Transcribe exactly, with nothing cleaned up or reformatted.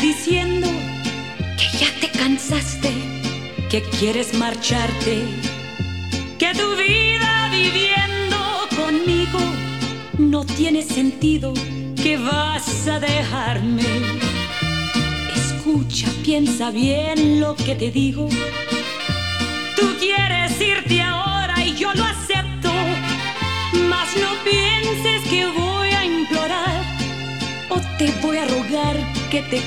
diciendo que ya te cansaste, que quieres marcharte, que tu vida viviendo conmigo no tiene sentido, que vas a dejarme. Escucha, piensa bien lo que te digo. Tú quieres irte ahora y yo lo acepto, mas no pienses que voy a implorar o te voy a rogar que te